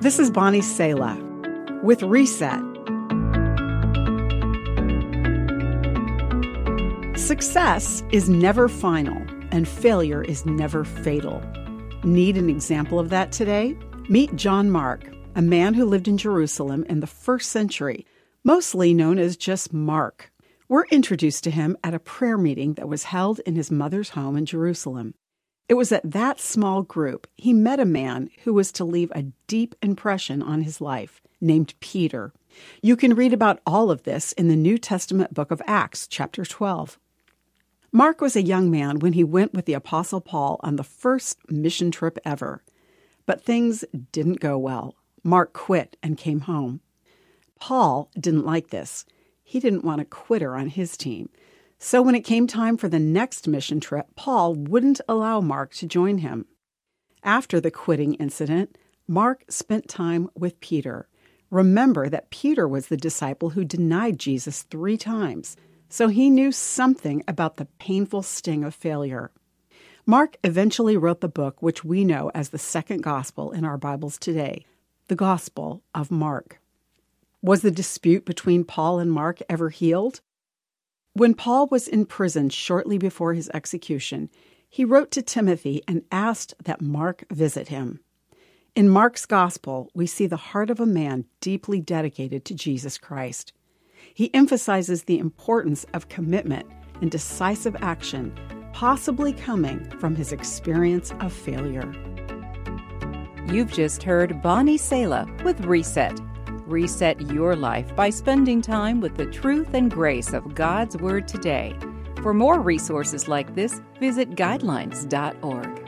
This is Bonnie Sala with Reset. Success is never final, and failure is never fatal. Need an example of that today? Meet John Mark, a man who lived in Jerusalem in the 1st century, mostly known as just Mark. We're introduced to him at a prayer meeting that was held in his mother's home in Jerusalem. It was at that small group he met a man who was to leave a deep impression on his life, named Peter. You can read about all of this in the New Testament book of Acts, chapter 12. Mark was a young man when he went with the Apostle Paul on the first mission trip ever. But things didn't go well. Mark quit and came home. Paul didn't like this. He didn't want a quitter on his team. So when it came time for the next mission trip, Paul wouldn't allow Mark to join him. After the quitting incident, Mark spent time with Peter. Remember that Peter was the disciple who denied Jesus 3 times, so he knew something about the painful sting of failure. Mark eventually wrote the book which we know as the second gospel in our Bibles today, the Gospel of Mark. Was the dispute between Paul and Mark ever healed? When Paul was in prison shortly before his execution, he wrote to Timothy and asked that Mark visit him. In Mark's gospel, we see the heart of a man deeply dedicated to Jesus Christ. He emphasizes the importance of commitment and decisive action, possibly coming from his experience of failure. You've just heard Bonnie Sala with Reset. Reset your life by spending time with the truth and grace of God's Word today. For more resources like this, visit guidelines.org.